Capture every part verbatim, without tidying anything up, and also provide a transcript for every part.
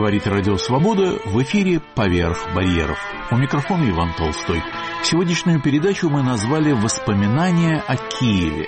Говорит Радио Свобода, в эфире «Поверх барьеров». У микрофона Иван Толстой. Сегодняшнюю передачу мы назвали «Воспоминания о Киеве».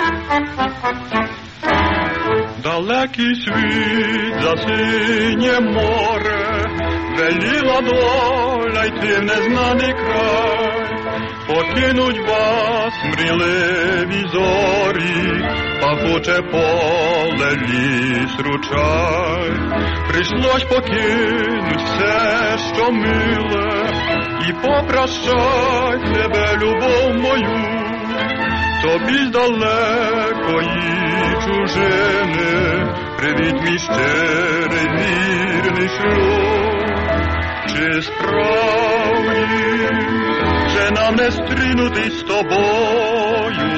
Далекий світ за синє море, веліла доля йти в незнаний край. Покинуть вас мрійливі зорі, пахуче поле, ліс, ручай. Прийшлось покинуть все, що миле, і попрощать тебе, любов мою. Тобі з далекої чужини привіт, мій щирий вірний шлюб. Чи справді вже нам не стрінутись з тобою?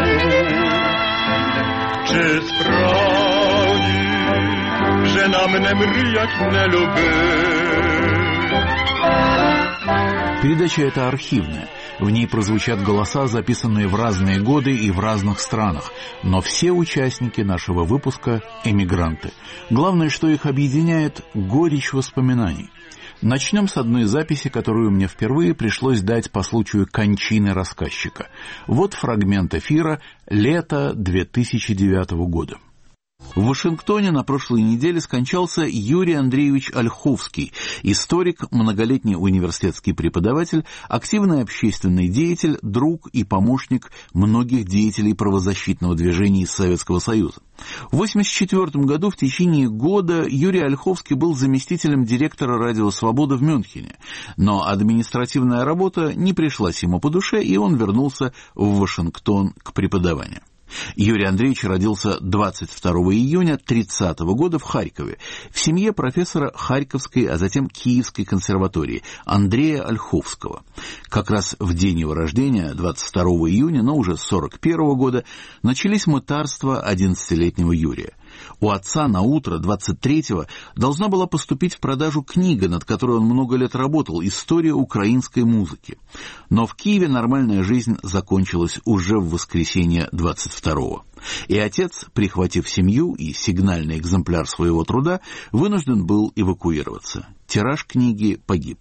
Чи справді вже нам не мріять, не любить? Передача эта архивная. В ней прозвучат голоса, записанные в разные годы и в разных странах, но все участники нашего выпуска – эмигранты. Главное, что их объединяет – горечь воспоминаний. Начнем с одной записи, которую мне впервые пришлось дать по случаю кончины рассказчика. Вот фрагмент эфира «Лето две тысячи девятого года». В Вашингтоне на прошлой неделе скончался Юрий Андреевич Ольховский, историк, многолетний университетский преподаватель, активный общественный деятель, друг и помощник многих деятелей правозащитного движения из Советского Союза. В восемьдесят четвёртом году в течение года Юрий Ольховский был заместителем директора «Радио Свобода» в Мюнхене, но административная работа не пришлась ему по душе, и он вернулся в Вашингтон к преподаванию. Юрий Андреевич родился двадцать второго июня тридцатого года в Харькове, в семье профессора Харьковской, а затем Киевской консерватории Андрея Ольховского. Как раз в день его рождения, двадцать второго июня, но уже сорок первого года, начались мытарства одиннадцатилетнего Юрия. У отца на утро двадцать третьего должна была поступить в продажу книга, над которой он много лет работал, «История украинской музыки». Но в Киеве нормальная жизнь закончилась уже в воскресенье двадцать второго. И отец, прихватив семью и сигнальный экземпляр своего труда, вынужден был эвакуироваться. Тираж книги погиб.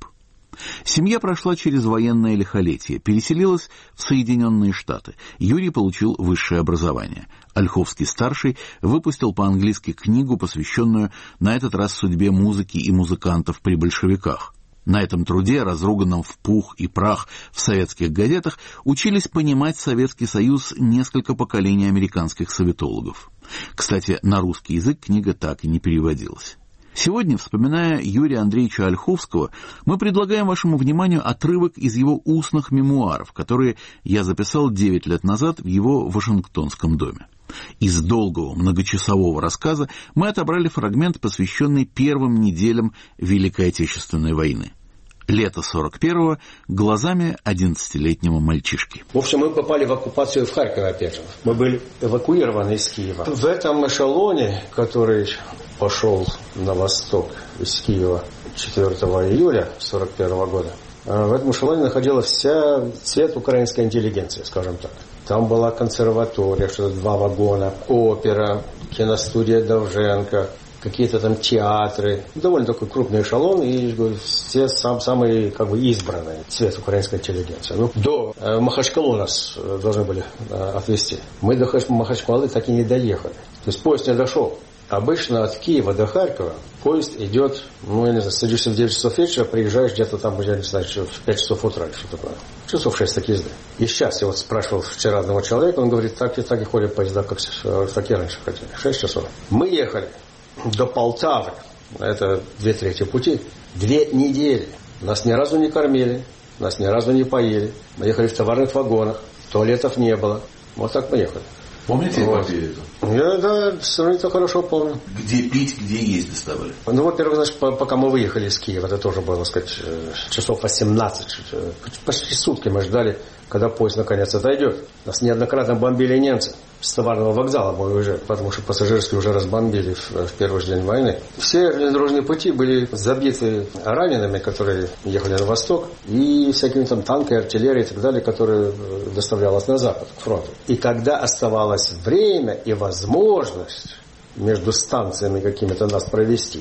Семья прошла через военное лихолетие, переселилась в Соединенные Штаты. Юрий получил высшее образование. Ольховский-старший выпустил по-английски книгу, посвященную на этот раз судьбе музыки и музыкантов при большевиках. На этом труде, разруганном в пух и прах в советских газетах, учились понимать Советский Союз несколько поколений американских советологов. Кстати, на русский язык книга так и не переводилась. Сегодня, вспоминая Юрия Андреевича Ольховского, мы предлагаем вашему вниманию отрывок из его устных мемуаров, которые я записал девять лет назад в его Вашингтонском доме. Из долгого многочасового рассказа мы отобрали фрагмент, посвященный первым неделям Великой Отечественной войны. Лето сорок первого глазами одиннадцатилетнего мальчишки. В общем, мы попали в оккупацию в Харькове, опять же. Мы были эвакуированы из Киева. В этом эшелоне, который пошел на восток из Киева четвёртого июля сорок первого года, в этом эшелоне находилась вся цвет украинской интеллигенции, скажем так. Там была консерватория, что-то два вагона, опера, киностудия Довженко, какие-то там театры. Довольно такой крупный эшелон, и говорю, все сам, самые как бы избранные цвет украинской интеллигенции. Ну, до э, Махачкалы нас э, должны были э, отвезти. Мы до Махачкалы так и не доехали. То есть поезд не дошел. Обычно от Киева до Харькова поезд идет, ну, я не знаю, садишься в девять часов вечера, приезжаешь где-то там, я не знаю, в пять часов утра, что такое. Часов шесть так езды. И сейчас я вот спрашивал вчера одного человека, он говорит, так и так и ходят поезда, как так и раньше ходили. Шесть часов. Мы ехали до Полтавы, это две трети пути, две недели. Нас ни разу не кормили, нас ни разу не поели. Мы ехали в товарных вагонах, туалетов не было. Вот так мы ехали. Помните вот. эпопею эту? Я, да, сравнительно хорошо помню. Где пить, где есть доставали? Ну, во-первых, значит, пока мы выехали из Киева, это тоже было, так сказать, часов восемнадцать, почти сутки мы ждали, когда поезд наконец отойдет. Нас неоднократно бомбили немцы. С товарного вокзала мы уезжали, потому что пассажирские уже разбомбили в, в первый же день войны. Все железнодорожные пути были забиты ранеными, которые ехали на восток, и всякими там танками, артиллерией и так далее, которые доставлялась на запад, к фронту. И когда оставалось время и возможность между станциями какими-то нас провести,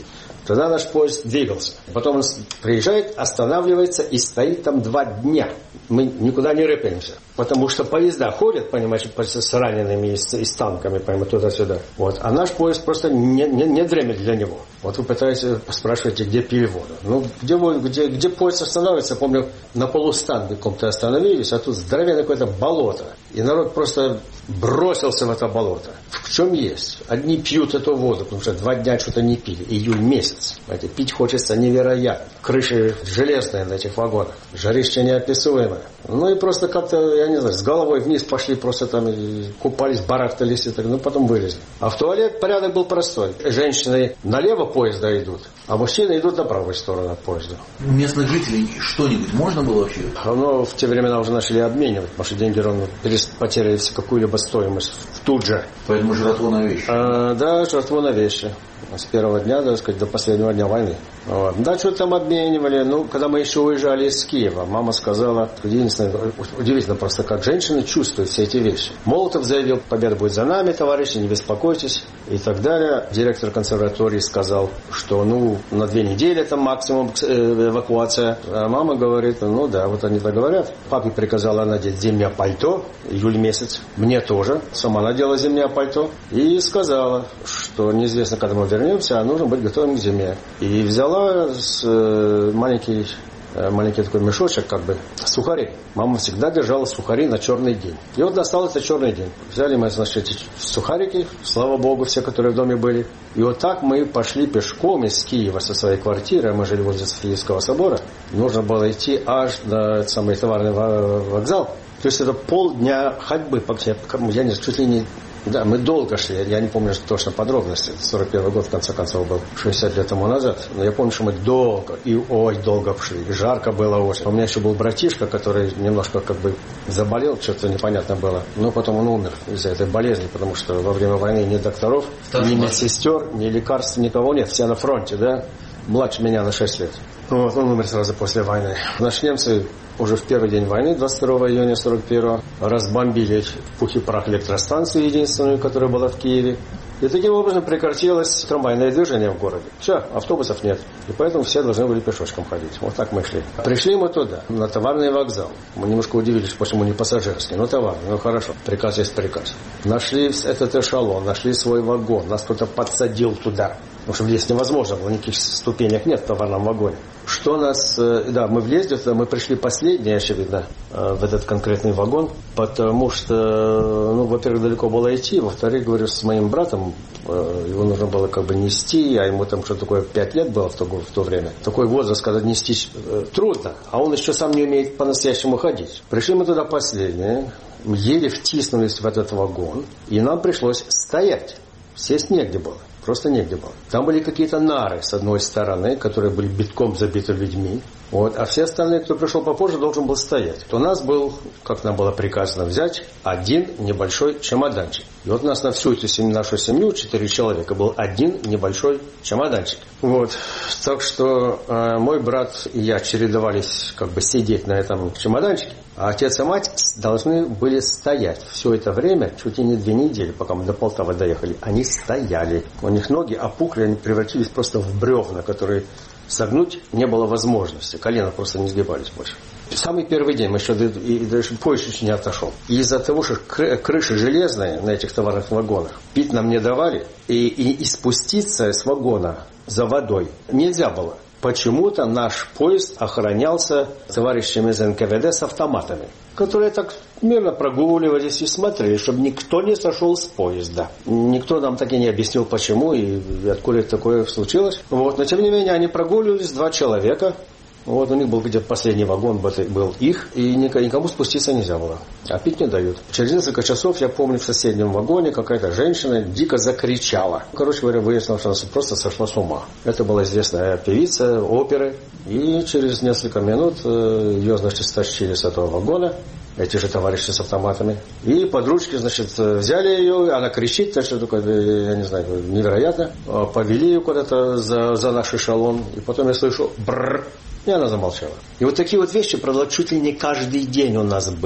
Тогда наш поезд двигался. Потом он приезжает, останавливается и стоит там два дня. Мы никуда не рыпаемся. Потому что поезда ходят, понимаете, с ранеными и с, и с танками, понимаете, туда-сюда. Вот. А наш поезд просто не, не, не дремет для него. Вот вы пытаетесь, спрашиваете, где пили воду. Ну, где, где, где поезд останавливается, помню, на полустанке каком-то остановились, а тут здоровенное какое-то болото. И народ просто бросился в это болото. В чем есть? Одни пьют эту воду, потому что два дня что-то не пили. Июль месяц. Понимаете, пить хочется невероятно. Крыши железные на этих вагонах. Жарище неописуемое. Ну и просто как-то, я не знаю, с головой вниз пошли, просто там купались, барахтались и так, ну потом вылезли. А в туалет порядок был простой. Женщины налево поезда идут, а мужчины идут на правую сторону от поезда. Местных жителей что-нибудь можно было вообще? Ну, в те времена уже начали обменивать, потому что деньги ровно потеряли какую-либо стоимость тут же. Поэтому жратву на вещи? А, да, жратву на вещи. С первого дня, так сказать, до последнего дня войны. Вот. Да, что-то там обменивали. Ну, когда мы еще уезжали из Киева, мама сказала, удивительно, удивительно просто, как женщины чувствуют все эти вещи. Молотов заявил, победа будет за нами, товарищи, не беспокойтесь, и так далее. Директор консерватории сказал, что, ну, на две недели там максимум эвакуация. А мама говорит, ну да, вот они так говорят. Папе приказала надеть зимнее пальто, июль месяц. Мне тоже. Сама надела зимнее пальто. И сказала, что неизвестно, когда мы вернемся, а нужно быть готовым к зиме. И взяла с, э, маленький, э, маленький такой мешочек, как бы, сухари. Мама всегда держала сухари на черный день. И вот достал это черный день. Взяли мы, значит, эти сухарики, слава богу, все, которые в доме были. И вот так мы пошли пешком из Киева со своей квартиры, а мы жили возле Софийского собора. Нужно было идти аж до самый товарный вокзал. То есть это полдня ходьбы, я не знаю, чуть ли не... Да, мы долго шли, я не помню точно подробности, сорок первый год в конце концов был, шестьдесят лет тому назад, но я помню, что мы долго и ой, долго шли, и жарко было очень. У меня еще был братишка, который немножко как бы заболел, что-то непонятно было, но потом он умер из-за этой болезни, потому что во время войны ни докторов, ни медсестер, ни лекарств, никого нет, все на фронте, да, младше меня на шесть лет. Вот, он умер сразу после войны. Наши немцы уже в первый день войны, двадцать второго июня сорок первого, разбомбили в пух и прах электростанцию единственную, которая была в Киеве. И таким образом прекратилось трамвайное движение в городе. Все, автобусов нет. И поэтому все должны были пешочком ходить. Вот так мы шли. Пришли мы туда, на товарный вокзал. Мы немножко удивились, почему не пассажирский. Ну, товарный, ну хорошо. Приказ есть приказ. Нашли этот эшелон, нашли свой вагон. Нас кто-то подсадил туда. Потому что влезть невозможно было, никаких ступенек нет в товарном вагоне. Что нас... Да, мы влезли, мы пришли последние, очевидно, в этот конкретный вагон, потому что, ну, во-первых, далеко было идти, во-вторых, говорю, с моим братом, его нужно было как бы нести, а ему там что такое, пять лет было в то, в то время. Такой возраст, когда нести трудно, а он еще сам не умеет по-настоящему ходить. Пришли мы туда последние, еле втиснулись в этот вагон, и нам пришлось стоять. Сесть негде было. Просто негде было. Там были какие-то нары с одной стороны, которые были битком забиты людьми. Вот. А все остальные, кто пришел попозже, должен был стоять. У нас был, как нам было приказано взять, один небольшой чемоданчик. И вот у нас на всю эту семью, нашу семью, четыре человека, был один небольшой чемоданчик. Вот. Так что э, мой брат и я чередовались как бы сидеть на этом чемоданчике. А отец и мать должны были стоять. Все это время, чуть ли не две недели, пока мы до Полтавы доехали, они стояли. У них ноги опухли, они превратились просто в бревна, которые согнуть не было возможности. Колено просто не сгибались больше. Самый первый день мы еще и даже поезд еще не отошел. И из-за того, что крыши железные на этих товарных вагонах, пить нам не давали, и, и, и спуститься с вагона за водой нельзя было. Почему-то наш поезд охранялся товарищами из эн ка вэ дэ с автоматами, которые так мирно прогуливались и смотрели, чтобы никто не сошел с поезда. Никто нам так и не объяснил, почему и откуда это такое случилось. Вот. Но тем не менее они прогуливались, два человека. Вот у них был где-то последний вагон, был их, и никому спуститься нельзя было. А пить не дают. Через несколько часов, я помню, в соседнем вагоне какая-то женщина дико закричала. Короче говоря, выяснилось, что она просто сошла с ума. Это была известная певица оперы. И через несколько минут ее, значит, стащили с этого вагона. Эти же товарищи с автоматами. И подручки, значит, взяли ее, она кричит, так что такое, я не знаю, невероятно. Повели ее куда-то за, за наш эшелон. И потом я слышу бррр. И она замолчала. И вот такие вот вещи, правда, чуть ли не каждый день у нас были.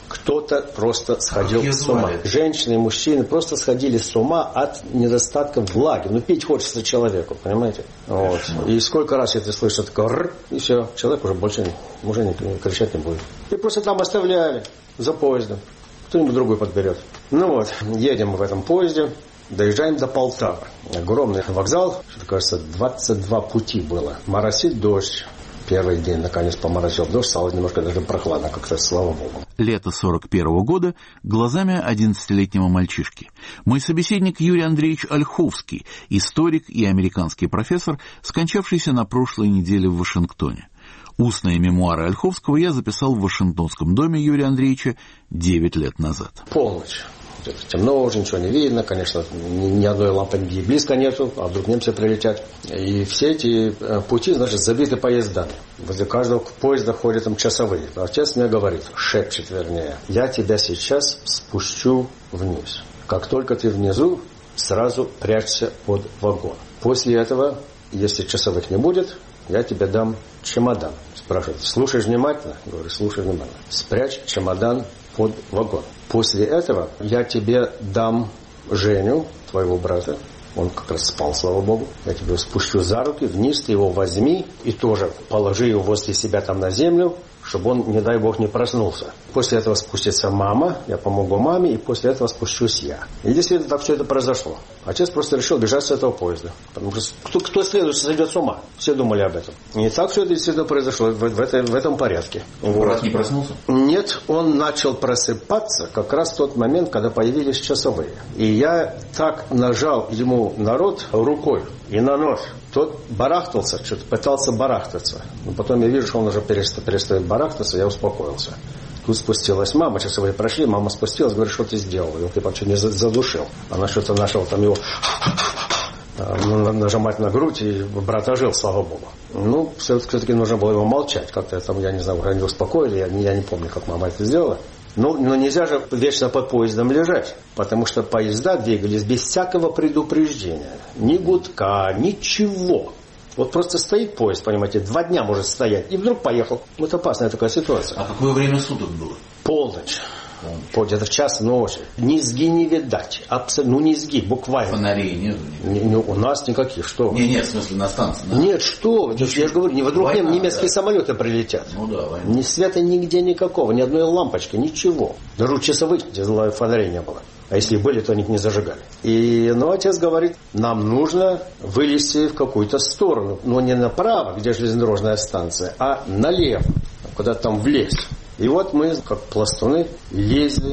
кто-то просто сходил с ума. Женщины и мужчины просто сходили с ума от недостатка влаги. Ну, пить хочется человеку, понимаете? Вот. И сколько раз я это слышу, такое р, и все, человек уже больше уже не, кричать не будет. И просто там оставляли за поездом. Кто-нибудь другой подберет. Ну вот, едем в этом поезде, доезжаем до Полтавы. Огромный вокзал, что кажется, двадцать два пути было. Моросит дождь. Первый день, наконец, поморозил дождь, стало немножко даже прохладно, как-то, слава богу. Лето сорок первого года глазами одиннадцатилетнего мальчишки. Мой собеседник Юрий Андреевич Ольховский, историк и американский профессор, скончавшийся на прошлой неделе в Вашингтоне. Устные мемуары Ольховского я записал в Вашингтонском доме Юрия Андреевича девять лет назад. Полночь. Где-то темно уже, ничего не видно. Конечно, ни, ни одной лампочки близко нету, а вдруг немцы прилетят. И все эти пути, значит, забиты поездами. Возле каждого поезда ходят там часовые. Отец мне говорит, шепчет вернее, я тебя сейчас спущу вниз. Как только ты внизу, сразу прячься под вагон. После этого, если часовых не будет, я тебе дам чемодан. Спрашивает, слушаешь внимательно? Говорю, слушай внимательно. Спрячь чемодан под вагон. После этого я тебе дам Женю, твоего брата. Он как раз спал, слава богу. Я тебя спущу за руки, вниз ты его возьми и тоже положи его возле себя там на землю, чтобы он, не дай бог, не проснулся. После этого спустится мама, я помогу маме, и после этого спущусь я. И действительно так все это произошло. Отец просто решил бежать с этого поезда. Потому что кто, кто следующий сойдет с ума? Все думали об этом. И так все это действительно произошло в, в, этом, в этом порядке. Брат не проснулся? Нет, он начал просыпаться как раз в тот момент, когда появились часовые. И я так нажал ему на рот рукой и на нос. Тот барахтался, что-то пытался барахтаться. Но потом я вижу, что он уже перестает, перестает барахтаться, я успокоился. Тут спустилась мама, часовые прошли, мама спустилась, говорит, что ты сделал? Его ты чуть не задушил. Она что-то нашла там его нажимать на грудь, и брат ожил, слава богу. Ну, все-таки нужно было его молчать. Как-то там, я не знаю, они успокоили, я, я не помню, как мама это сделала. Но, но нельзя же вечно под поездом лежать, потому что поезда двигались без всякого предупреждения. Ни гудка, ничего. Вот просто стоит поезд, понимаете, два дня может стоять, и вдруг поехал. Вот опасная такая ситуация. А какое время суток было? Полночь. Где-то в час ночи. Низги не видать. Абсолютно, ну низги, буквально. Фонарей нет? Не, не, у нас никаких, что? Не, нет, в смысле на станции. Да? Нет, что? Я же говорю, не вдруг война, немецкие да. самолеты прилетят. Ну да, война. Ни света нигде никакого, ни одной лампочки, ничего. Даже часовых, где фонарей не было. А если были, то они их не зажигали. И, ну, отец говорит, нам нужно вылезти в какую-то сторону. Но не направо, где железнодорожная станция, а налево, куда-то там в лес. И вот мы, как пластуны, лезли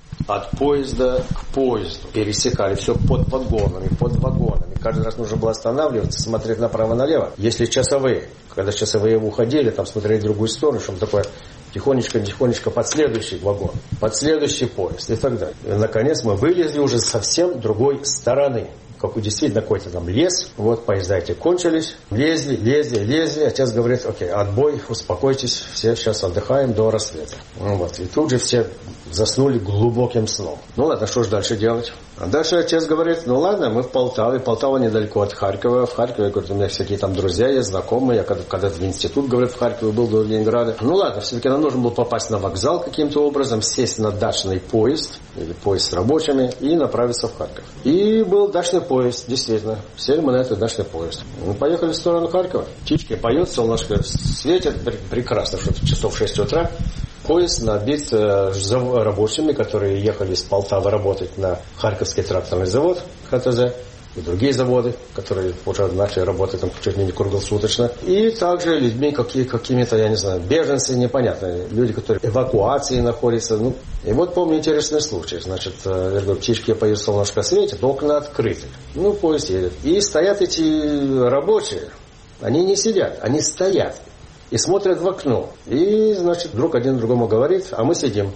от поезда к поезду. Пересекали все под вагонами, под вагонами. Каждый раз нужно было останавливаться, смотреть направо-налево. Если часовые, когда часовые уходили, там смотрели в другую сторону, чтобы такое тихонечко-тихонечко под следующий вагон, под следующий поезд и так далее. И, наконец, мы вылезли уже совсем другой стороны. Как действительно какой-то там лес. Вот поезда эти кончились. Лезли, лезли, лезли. Отец говорит, окей, отбой, успокойтесь, все сейчас отдыхаем до рассвета. Вот. И тут же все заснули глубоким сном. Ну ладно, что же дальше делать? А дальше отец говорит, ну ладно, мы в Полтаве. Полтава недалеко от Харькова. В Харькове, говорит, у меня всякие там друзья есть, знакомые. Я когда, когда в институт, говорит, в Харькове был до Ленинграда. Ну ладно, все-таки нам нужно было попасть на вокзал каким-то образом, сесть на дачный поезд, или поезд с рабочими, и направиться в Харьков. И был дачный поезд, действительно. Сели мы на этот дачный поезд. Мы поехали в сторону Харькова. Птички поют, солнышко светит. Прекрасно, что-то часов шесть утра. Поезд набит э, рабочими, которые ехали из Полтавы работать на Харьковский тракторный завод ХТЗ и другие заводы, которые уже начали работать там чуть ли не круглосуточно. И также людьми какие, какими-то, я не знаю, беженцы непонятные, люди, которые в эвакуации находятся. Ну, и вот помню интересный случай. Значит, э, я говорю, птички поют, солнышко светит, окна открыты. Ну, поезд едет. И стоят эти рабочие, они не сидят, они стоят. И смотрят в окно. И, значит, друг один другому говорит, а мы сидим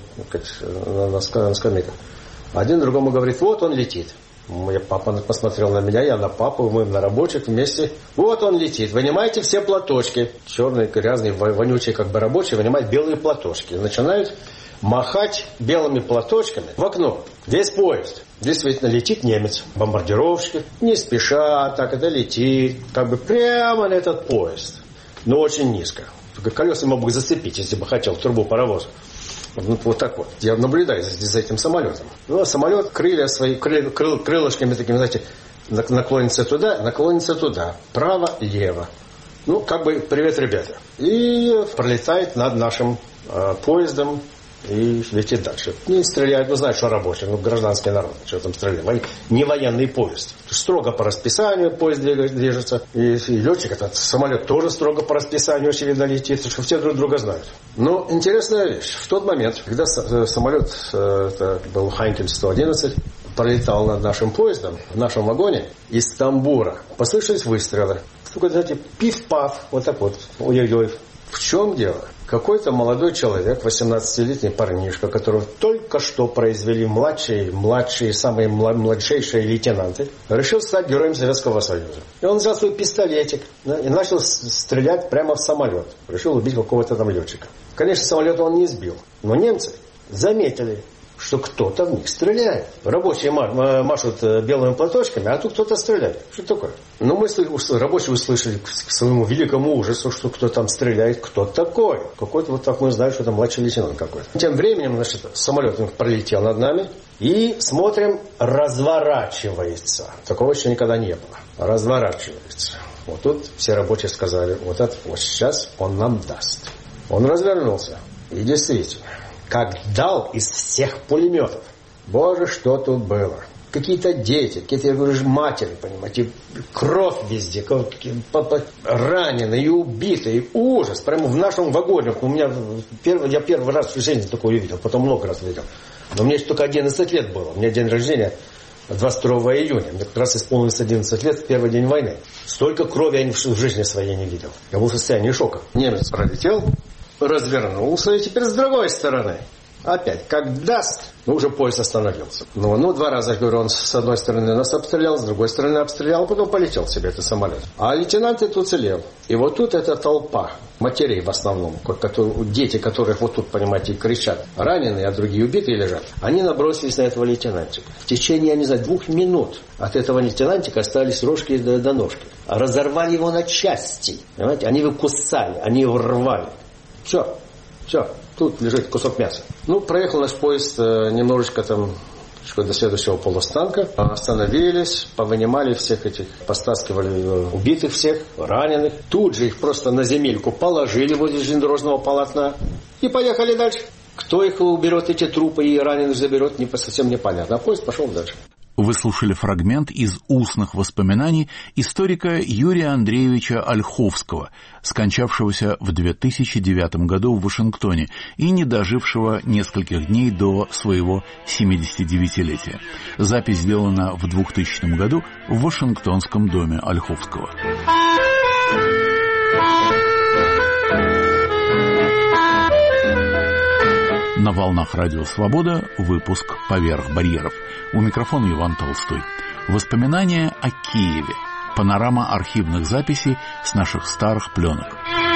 на, на, на скамейках. Один другому говорит, вот он летит. Я, папа посмотрел на меня, я на папу, мы на рабочих вместе. Вот он летит, вынимайте все платочки. Черные, грязные, вонючие как бы рабочие, вынимают белые платочки. Начинают махать белыми платочками в окно. Весь поезд. Действительно летит немец, бомбардировщик. Не спеша, так это летит. Как бы прямо на этот поезд. Но очень низко. Только колеса мог бы зацепить, если бы хотел, в трубу паровоза. Вот, вот так вот. Я наблюдаю за, за этим самолетом. Ну, самолет, крылья свои, крыл, крыл, крылышками такими, знаете, наклонится туда, наклонится туда. Право, лево. Ну, как бы, привет, ребята. И пролетает над нашим э, поездом и летит дальше. Не стреляют, ну, знаешь, что рабочие, ну, гражданский народ, что там стреляют. Не военный поезд. Строго по расписанию поезд движется. И, и летчик, этот самолет тоже строго по расписанию, очевидно, летит, что все друг друга знают. Но интересная вещь. В тот момент, когда самолет, это был Хайнкель сто одиннадцать, пролетал над нашим поездом, в нашем вагоне, из тамбура, послышались выстрелы. Только, знаете, пиф-паф, вот так вот, ой-ой-ой. В чем дело? Какой-то молодой человек, восемнадцатилетний парнишка, которого только что произвели младшие, младшие, самые младшейшие лейтенанты, решил стать героем Советского Союза. И он взял свой пистолетик, да, и начал стрелять прямо в самолет. Решил убить какого-то там летчика. Конечно, самолет он не сбил, но немцы заметили, что кто-то в них стреляет. Рабочие машут белыми платочками, а тут кто-то стреляет. Что такое? Ну, мы, рабочие, услышали к своему великому ужасу, что кто там стреляет. Кто такой? Какой-то вот так мы знаем, что там младший лейтенант какой-то. Тем временем, значит, самолет пролетел над нами. И смотрим, разворачивается. Такого еще никогда не было. Разворачивается. Вот тут все рабочие сказали, вот это вот сейчас он нам даст. Он развернулся. И действительно, как дал из всех пулеметов. Боже, что тут было. Какие-то дети, какие-то, я говорю, матери, понимаете, кровь везде, раненые и убитые, ужас. Прямо в нашем вагоне. У меня первый, я первый раз в жизни такое увидел, потом много раз видел. Но мне только одиннадцать лет было. У меня день рождения двадцать второго июня. Мне как раз исполнилось одиннадцать лет, первый день войны. Столько крови я в жизни своей не видел. Я был в состоянии шока. Немец пролетел, развернулся, и теперь с другой стороны. Опять, как даст, ну, уже поезд остановился. Ну, ну, два раза, говорю, он с одной стороны нас обстрелял, с другой стороны обстрелял, потом полетел себе этот самолет. А лейтенант этот уцелел. И вот тут эта толпа матерей в основном, которые, дети, которых вот тут, понимаете, кричат, раненые, а другие убитые лежат, они набросились на этого лейтенантика. В течение, я не знаю, двух минут от этого лейтенантика остались рожки до, до ножки. Разорвали его на части. Понимаете? Они его кусали, они его рвали. Все, все. Тут лежит кусок мяса. Ну, проехал наш поезд э, немножечко там до следующего полустанка. Остановились, повынимали всех этих, постаскивали убитых всех, раненых. Тут же их просто на земельку положили возле железнодорожного полотна и поехали дальше. Кто их уберет, эти трупы, и раненых заберет, не, совсем непонятно. А поезд пошел дальше. Вы слушали фрагмент из устных воспоминаний историка Юрия Андреевича Ольховского, скончавшегося в две тысячи девятом году в Вашингтоне и не дожившего нескольких дней до своего семидесятидевятилетия. Запись сделана в двухтысячном году в Вашингтонском доме Ольховского. На волнах Радио Свобода выпуск «Поверх барьеров». У микрофона Иван Толстой. Воспоминания о Киеве. Панорама архивных записей с наших старых пленок.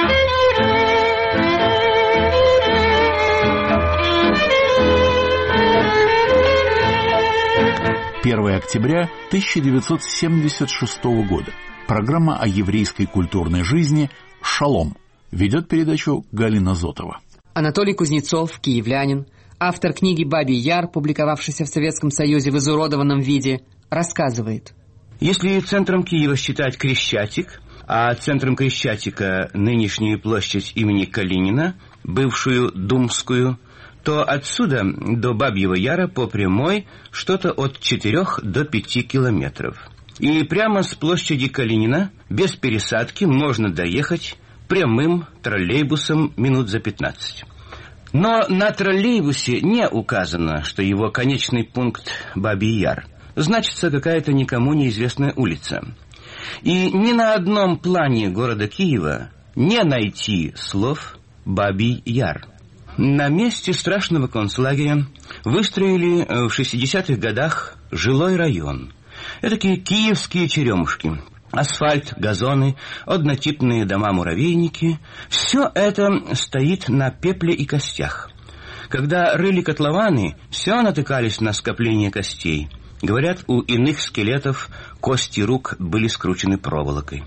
первое октября тысяча девятьсот семьдесят шестого года. Программа о еврейской культурной жизни «Шалом». Ведет передачу Галина Зотова. Анатолий Кузнецов, киевлянин, автор книги «Бабий Яр», публиковавшейся в Советском Союзе в изуродованном виде, рассказывает. Если центром Киева считать Крещатик, а центром Крещатика нынешнюю площадь имени Калинина, бывшую Думскую, то отсюда до Бабьего Яра по прямой что-то от четырех до пяти километров. И прямо с площади Калинина без пересадки можно доехать прямым троллейбусом минут за пятнадцать. Но на троллейбусе не указано, что его конечный пункт Бабий Яр. Значится какая-то никому неизвестная улица. И ни на одном плане города Киева не найти слов «Бабий Яр». На месте страшного концлагеря выстроили в шестидесятых годах жилой район. Этакие киевские черемушки. Асфальт, газоны, однотипные дома-муравейники — все это стоит на пепле и костях. Когда рыли котлованы, все натыкались на скопление костей. Говорят, у иных скелетов кости рук были скручены проволокой.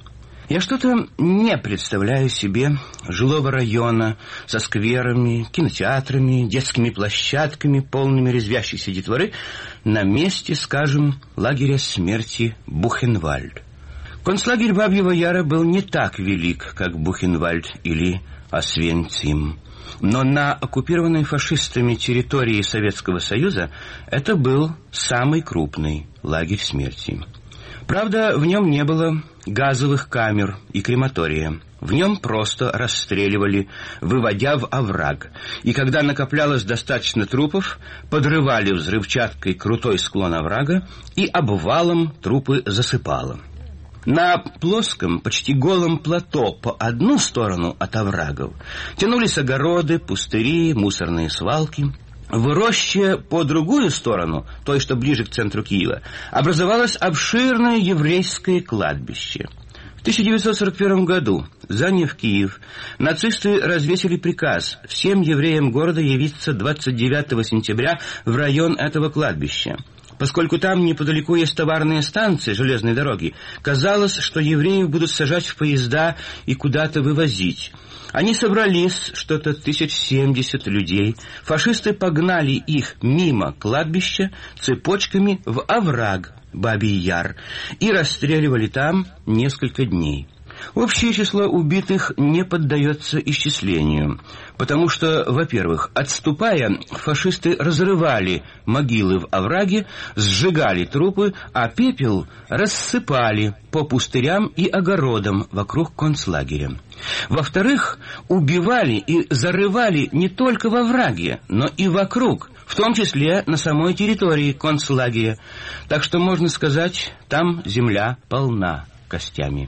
Я что-то не представляю себе жилого района со скверами, кинотеатрами, детскими площадками, полными резвящейся детворы на месте, скажем, лагеря смерти Бухенвальд. Концлагерь Бабьего Яра был не так велик, как Бухенвальд или Освенцим, но на оккупированной фашистами территории Советского Союза это был самый крупный лагерь смерти. Правда, в нем не было газовых камер и крематория. В нем просто расстреливали, выводя в овраг. И когда накоплялось достаточно трупов, подрывали взрывчаткой крутой склон оврага и обвалом трупы засыпало. На плоском, почти голом плато по одну сторону от оврагов тянулись огороды, пустыри, мусорные свалки. В роще по другую сторону, той, что ближе к центру Киева, образовалось обширное еврейское кладбище. В тысяча девятьсот сорок первом году, заняв Киев, нацисты развесили приказ всем евреям города явиться двадцать девятого сентября в район этого кладбища. Поскольку там неподалеку есть товарные станции железной дороги, казалось, что евреев будут сажать в поезда и куда-то вывозить. Они собрались, что-то тысяч семьдесят людей. Фашисты погнали их мимо кладбища цепочками в овраг Бабий Яр и расстреливали там несколько дней. Общее число убитых не поддается исчислению, потому что, во-первых, отступая, фашисты разрывали могилы в овраге, сжигали трупы, а пепел рассыпали по пустырям и огородам вокруг концлагеря. Во-вторых, убивали и зарывали не только во овраге, но и вокруг, в том числе на самой территории концлагеря. Так что, можно сказать, там земля полна костями.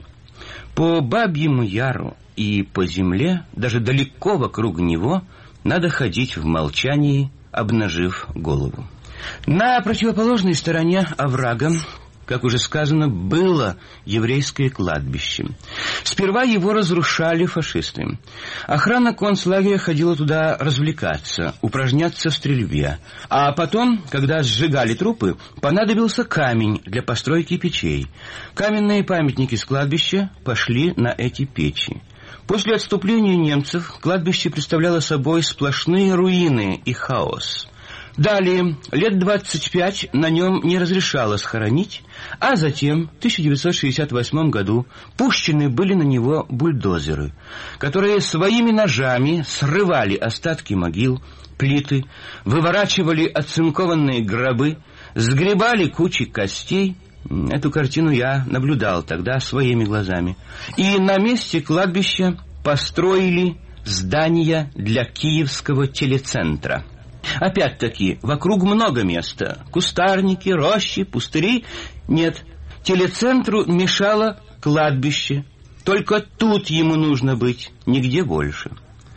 По Бабьему Яру и по земле, даже далеко вокруг него, надо ходить в молчании, обнажив голову. На противоположной стороне оврага, как уже сказано, было еврейское кладбище. Сперва его разрушали фашисты. Охрана концлагеря ходила туда развлекаться, упражняться в стрельбе. А потом, когда сжигали трупы, понадобился камень для постройки печей. Каменные памятники с кладбища пошли на эти печи. После отступления немцев кладбище представляло собой сплошные руины и хаос. Далее, лет двадцать пять на нем не разрешалось хоронить, а затем, в тысяча девятьсот шестьдесят восьмом году, пущены были на него бульдозеры, которые своими ножами срывали остатки могил, плиты, выворачивали оцинкованные гробы, сгребали кучи костей. Эту картину я наблюдал тогда своими глазами. И на месте кладбища построили здание для Киевского телецентра. Опять-таки, вокруг много места. Кустарники, рощи, пустыри. Нет, телецентру мешало кладбище. Только тут ему нужно быть, нигде больше.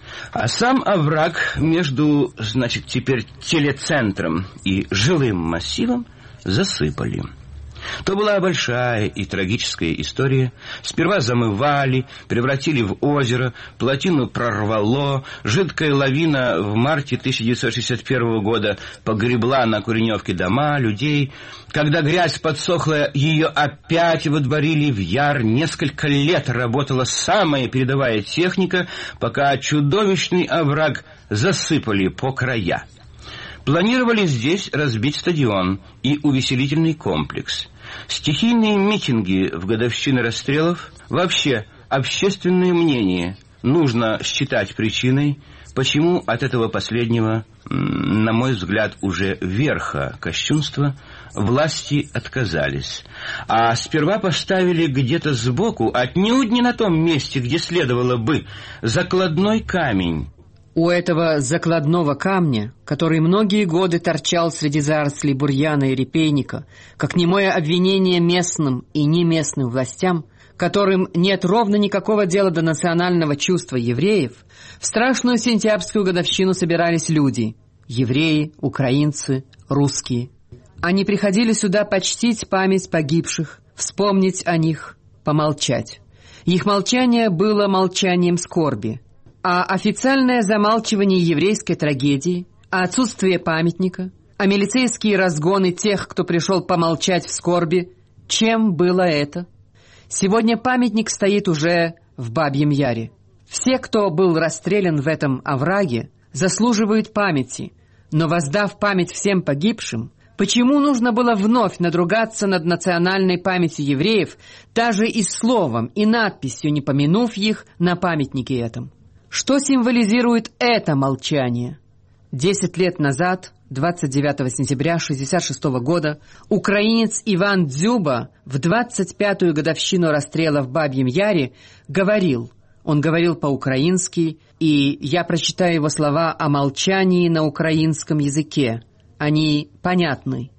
А сам овраг между, значит, теперь телецентром и жилым массивом засыпали. То была большая и трагическая история. Сперва замывали, превратили в озеро, плотину прорвало, жидкая лавина в марте тысяча девятьсот шестьдесят первого года погребла на Куреневке дома, людей. Когда грязь подсохла, ее опять водворили в яр. Несколько лет работала самая передовая техника, пока чудовищный овраг засыпали по края. Планировали здесь разбить стадион и увеселительный комплекс. Стихийные митинги в годовщины расстрелов, вообще общественное мнение нужно считать причиной, почему от этого последнего, на мой взгляд, уже верха кощунства, власти отказались. А сперва поставили где-то сбоку, отнюдь не на том месте, где следовало бы, закладной камень. У этого закладного камня, который многие годы торчал среди зарослей бурьяна и репейника, как немое обвинение местным и неместным властям, которым нет ровно никакого дела до национального чувства евреев, в страшную сентябрьскую годовщину собирались люди – евреи, украинцы, русские. Они приходили сюда почтить память погибших, вспомнить о них, помолчать. Их молчание было молчанием скорби. А официальное замалчивание еврейской трагедии, а отсутствие памятника, а милицейские разгоны тех, кто пришел помолчать в скорби, чем было это? Сегодня памятник стоит уже в Бабьем Яре. Все, кто был расстрелян в этом овраге, заслуживают памяти, но воздав память всем погибшим, почему нужно было вновь надругаться над национальной памятью евреев, даже и словом, и надписью, не помянув их на памятнике этом? Что символизирует это молчание? Десять лет назад, двадцать девятого сентября шестьдесят шестого года, украинец Иван Дзюба в двадцать пятую годовщину расстрела в Бабьем Яре говорил, он говорил по-украински, и я прочитаю его слова о молчании на украинском языке. Они понятны.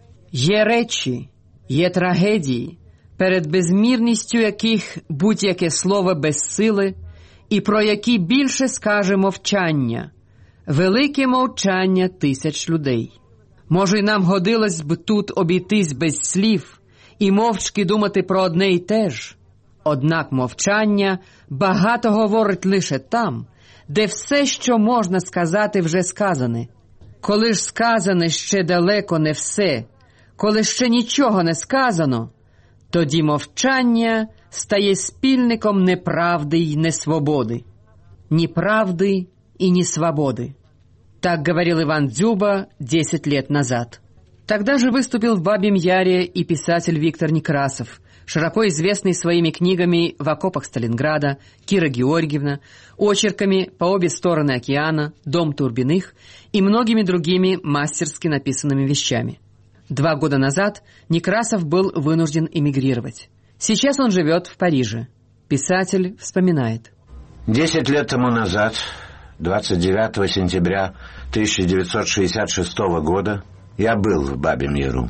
«Є речі, є трагедії, перед безмірністю яких будь-яке слово безсили, і про які більше скаже мовчання, велике мовчання тисяч людей. Може, й нам годилось б тут обійтись без слів і мовчки думати про одне й те ж. Однак мовчання багато говорить лише там, де все, що можна сказати, вже сказане. Коли ж сказане ще далеко не все, коли ще нічого не сказано, тоді мовчання стає спільником неправди й несвободи. Ни правды и ни свободы. Так говорил Иван Дзюба десять лет назад. Тогда же выступил в Бабьем Яре и писатель Виктор Некрасов, широко известный своими книгами «В окопах Сталинграда», «Кира Георгиевна», очерками «По обе стороны океана», «Дом Турбиных» и многими другими мастерски написанными вещами. Два года назад Некрасов был вынужден эмигрировать. Сейчас он живет в Париже. Писатель вспоминает. Десять лет тому назад, двадцать девятого сентября тысяча девятьсот шестьдесят шестого года, я был в Бабьем Яру.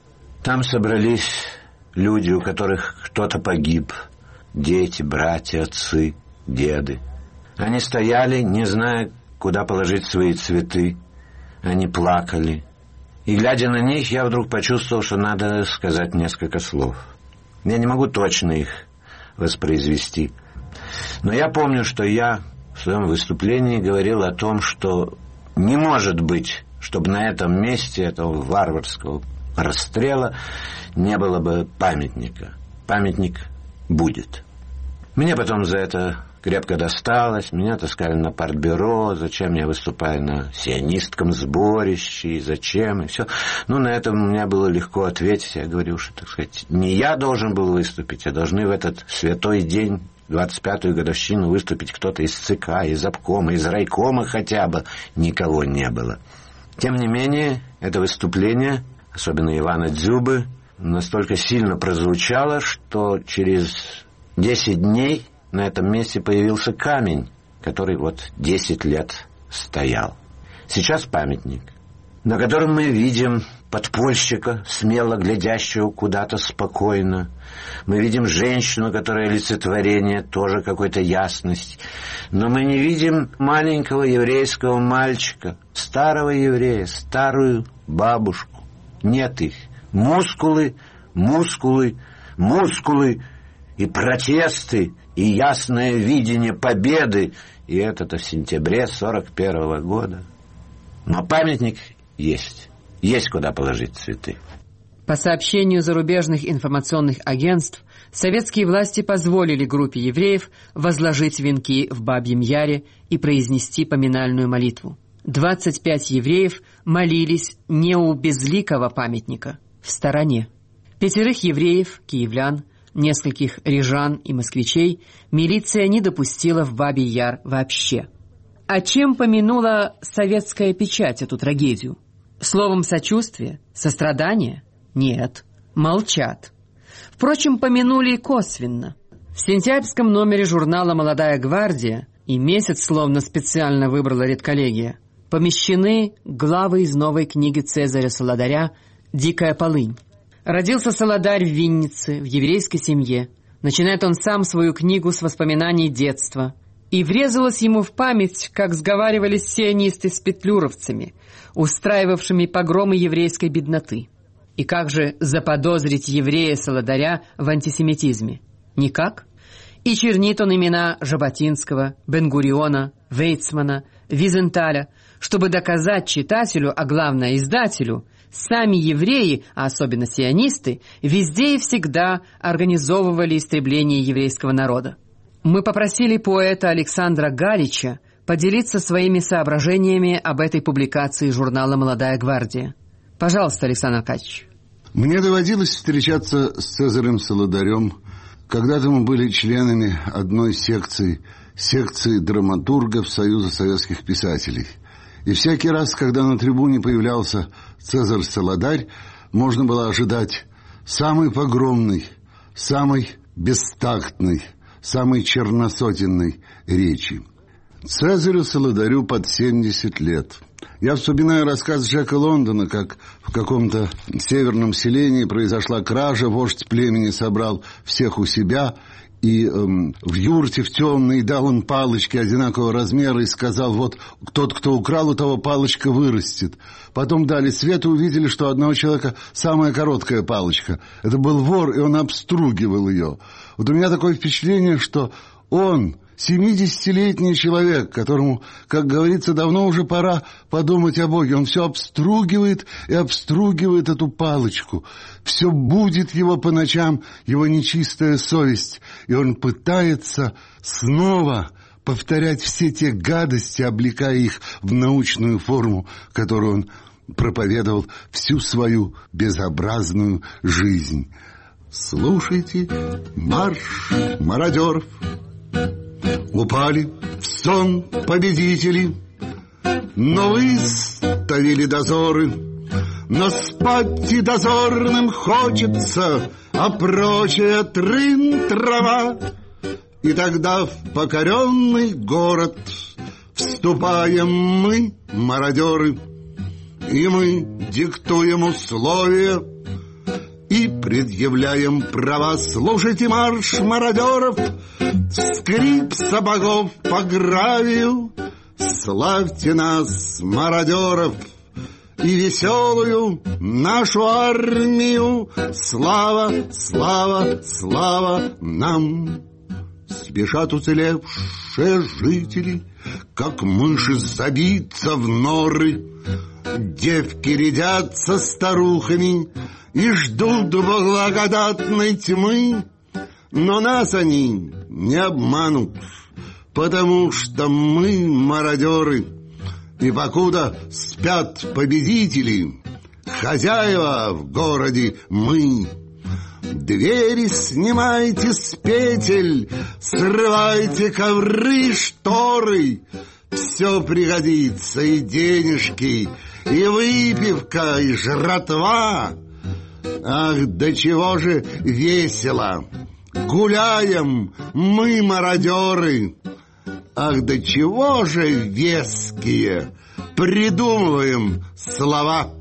Там собрались люди, у которых кто-то погиб, дети, братья, отцы, деды. Они стояли, не зная, куда положить свои цветы. Они плакали. И, глядя на них, я вдруг почувствовал, что надо сказать несколько слов. Я не могу точно их воспроизвести. Но я помню, что я в своем выступлении говорил о том, что не может быть, чтобы на этом месте этого варварского расстрела не было бы памятника. Памятник будет. Мне потом за это крепко досталось, меня таскали на партбюро, зачем я выступаю на сионистском сборище, и зачем, и все. Ну, на это у меня было легко ответить. Я говорю, что, так сказать, не я должен был выступить, а должны в этот святой день, двадцать пятую годовщину, выступить кто-то из ЦК, из обкома, из райкома хотя бы. Никого не было. Тем не менее, это выступление, особенно Ивана Дзюбы, настолько сильно прозвучало, что через десять дней на этом месте появился камень, который вот десять лет стоял. Сейчас памятник, на котором мы видим подпольщика, смело глядящего куда-то спокойно. Мы видим женщину, которая олицетворение тоже какой-то ясности. Но мы не видим маленького еврейского мальчика, старого еврея, старую бабушку. Нет их. Мускулы, мускулы, мускулы и протесты, и ясное видение победы. И это-то в сентябре сорок первого года. Но памятник есть. Есть куда положить цветы. По сообщению зарубежных информационных агентств, советские власти позволили группе евреев возложить венки в Бабьем Яре и произнести поминальную молитву. двадцать пять евреев молились не у безликого памятника, в стороне. Пятерых евреев, киевлян, нескольких рижан и москвичей милиция не допустила в Бабий Яр вообще. А чем помянула советская печать эту трагедию? Словом сочувствия? Сострадания? Нет, молчат. Впрочем, помянули и косвенно. В сентябрьском номере журнала «Молодая гвардия», и месяц словно специально выбрала редколлегия, помещены главы из новой книги Цезаря Солодаря «Дикая полынь». Родился Солодарь в Виннице, в еврейской семье. Начинает он сам свою книгу с воспоминаний детства. И врезалось ему в память, как сговаривались сионисты с петлюровцами, устраивавшими погромы еврейской бедноты. И как же заподозрить еврея Солодаря в антисемитизме? Никак. И чернит он имена Жаботинского, Бен-Гуриона, Вейцмана, Визенталя, чтобы доказать читателю, а главное издателю, Сами евреи, а особенно сионисты, везде и всегда организовывали истребление еврейского народа. Мы попросили поэта Александра Галича поделиться своими соображениями об этой публикации журнала «Молодая гвардия». Пожалуйста, Александр Аркадьевич. Мне доводилось встречаться с Цезарем Солодарем. Когда-то мы были членами одной секции, секции драматургов Союза советских писателей. И всякий раз, когда на трибуне появлялся Цезарь Солодарь, можно было ожидать самой погромной, самой бестактной, самой черносотенной речи. Цезарю Солодарю под семьдесят лет. Я вспоминаю рассказ Джека Лондона, как в каком-то северном селении произошла кража, вождь племени собрал всех у себя и эм, в юрте в темной дал им палочки одинакового размера и сказал: вот тот, кто украл, у того палочка вырастет. Потом дали свет и увидели, что у одного человека самая короткая палочка. Это был вор, и он обстругивал ее. Вот у меня такое впечатление, что он... семидесятилетний человек, которому, как говорится, давно уже пора подумать о Боге. Он все обстругивает и обстругивает эту палочку. Все будет его по ночам, его нечистая совесть. И он пытается снова повторять все те гадости, облекая их в научную форму, которую он проповедовал всю свою безобразную жизнь. Слушайте марш мародеров. Упали в сон победители, но выставили дозоры. Но спать и дозорным хочется, а прочая трын трава. И тогда в покоренный город вступаем мы, мародеры, и мы диктуем условия и предъявляем права. Слушайте марш мародеров, скрип сапогов по гравию. Славьте нас, мародеров, и веселую нашу армию. Слава, слава, слава нам. Спешат уцелевшие жители, как мыши, забиться в норы. Девки рядятся старухами и ждут благодатной тьмы. Но нас они не обманут, потому что мы мародеры. И покуда спят победители, хозяева в городе мы. Двери снимайте с петель, срывайте ковры, шторы. Все пригодится, и денежки, и выпивка, и жратва. Ах, до чего же весело гуляем мы, мародеры. Ах, до чего же веские придумываем слова.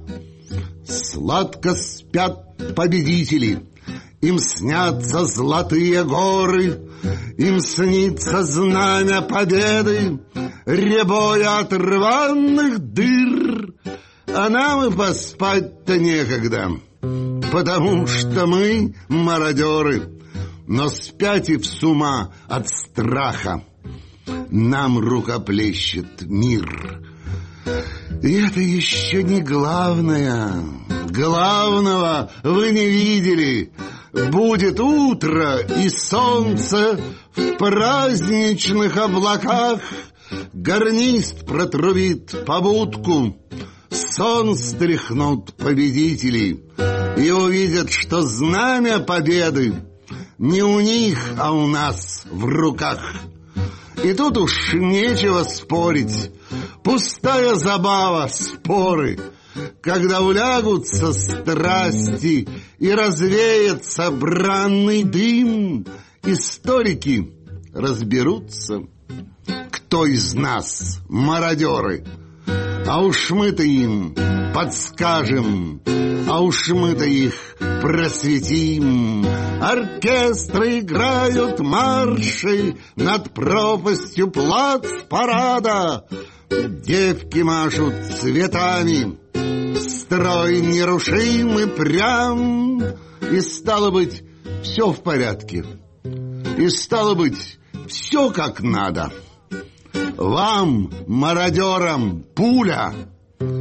Сладко спят победители, им снятся золотые горы, им снится знамя победы, рябое от рваных дыр. А нам и поспать-то некогда, потому что мы мародеры. Но спятив с ума от страха, нам рукоплещет мир. И это еще не главное. Главного вы не видели. Будет утро и солнце в праздничных облаках. Гарнист протрубит побудку, сон стряхнут победители и увидят, что знамя победы не у них, а у нас в руках. И тут уж нечего спорить, пустая забава, споры. Когда улягутся страсти и развеется бранный дым, историки разберутся, кто из нас мародеры. А уж мы-то им подскажем, а уж мы-то их просветим. Оркестры играют марши над пропастью плацпарада. Девки машут цветами, строй нерушимый прям. И стало быть, все в порядке. И стало быть, все как надо. Вам, мародерам, пуля,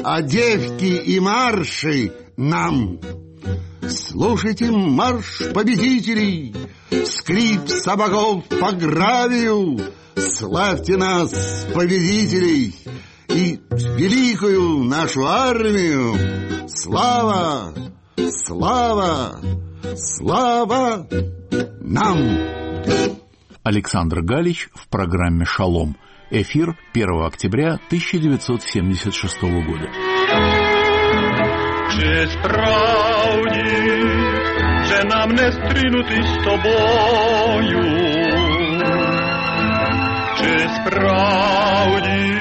а девки и марши нам. Слушайте марш победителей, скрип сапогов по гравию. Славьте нас, победителей, и великую нашу армию. Слава, слава, слава нам! Александр Галич в программе «Шалом». Эфир первого октября тысяча девятьсот семьдесят шестого года. Чи справді, že нам не стрінути з тобою? Чи справді,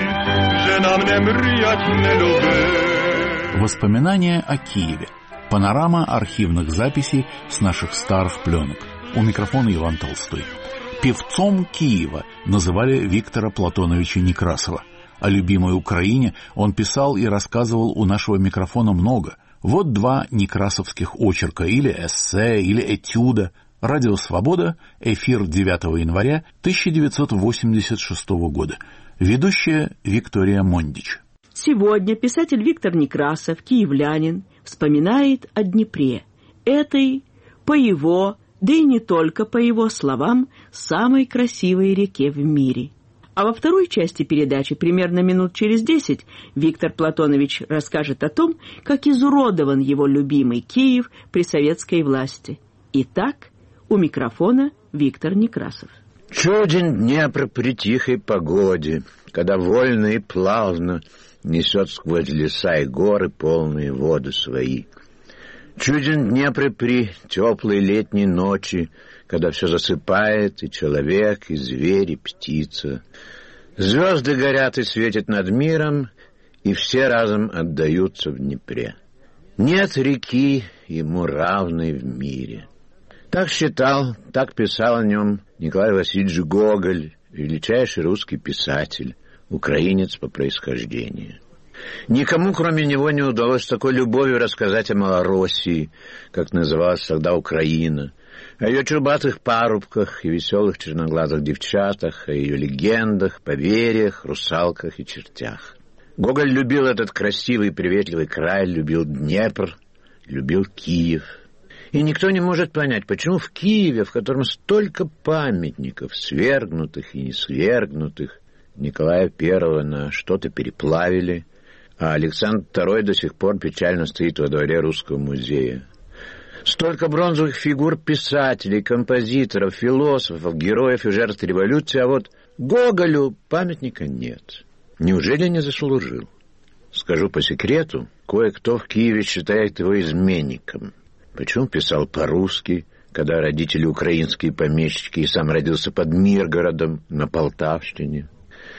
že нам не мріять, не любить? Воспоминания о Киеве. Панорама архивных записей с наших старых пленок. У микрофона Иван Толстой. Певцом Киева называли Виктора Платоновича Некрасова. О любимой Украине он писал и рассказывал у нашего микрофона много. Вот два некрасовских очерка, или эссе, или этюда. Радио «Свобода», эфир девятого января тысяча девятьсот восемьдесят шестого года. Ведущая Виктория Мондич. Сегодня писатель Виктор Некрасов, киевлянин, вспоминает о Днепре. Этой, по его, да и не только по его словам, самой красивой реке в мире. А во второй части передачи, примерно минут через десять, Виктор Платонович расскажет о том, как изуродован его любимый Киев при советской власти. Итак, у микрофона Виктор Некрасов. Чуден Днепр при тихой погоде, когда вольно и плавно несет сквозь леса и горы полные воды свои. Чуден Днепр при теплой летней ночи, когда все засыпает, и человек, и зверь, и птица. Звезды горят и светят над миром, и все разом отдаются в Днепре. Нет реки ему равной в мире. Так считал, так писал о нем Николай Васильевич Гоголь, величайший русский писатель, украинец по происхождению. Никому, кроме него, не удалось с такой любовью рассказать о Малороссии, как называлась тогда Украина, о ее чубатых парубках и веселых черноглазых девчатах, о ее легендах, поверьях, русалках и чертях. Гоголь любил этот красивый и приветливый край, любил Днепр, любил Киев. И никто не может понять, почему в Киеве, в котором столько памятников, свергнутых и не свергнутых, Николая Первого на что-то переплавили, а Александр Второй до сих пор печально стоит во дворе Русского музея. Столько бронзовых фигур писателей, композиторов, философов, героев и жертв революции, а вот Гоголю памятника нет. Неужели не заслужил? Скажу по секрету, кое-кто в Киеве считает его изменником. Почему писал по-русски, когда родители украинские помещики и сам родился под Миргородом на Полтавщине?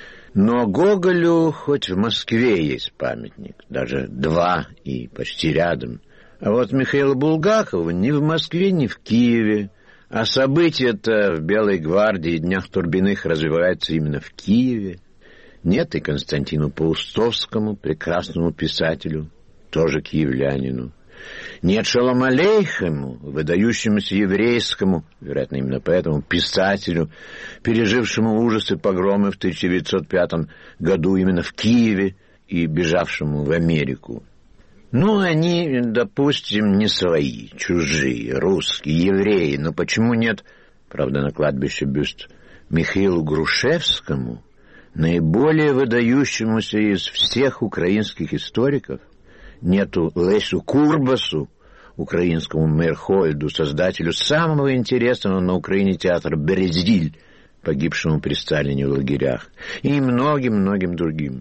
Но Гоголю хоть в Москве есть памятник, даже два и почти рядом. А вот Михаилу Булгакову ни в Москве, ни в Киеве. А события-то в Белой гвардии и Днях Турбиных развиваются именно в Киеве. Нет и Константину Паустовскому, прекрасному писателю, тоже киевлянину. Нет Шолом Алейхему, выдающемуся еврейскому, вероятно, именно поэтому, писателю, пережившему ужасы погромы в тысяча девятьсот пятом году именно в Киеве и бежавшему в Америку. Ну, они, допустим, не свои, чужие, русские, евреи, но почему нет, правда, на кладбище бюст Михаилу Грушевскому, наиболее выдающемуся из всех украинских историков? Нету Лесю Курбасу, украинскому Мейрхольду, создателю самого интересного на Украине театра «Березиль», погибшему при Сталине в лагерях, и многим-многим другим.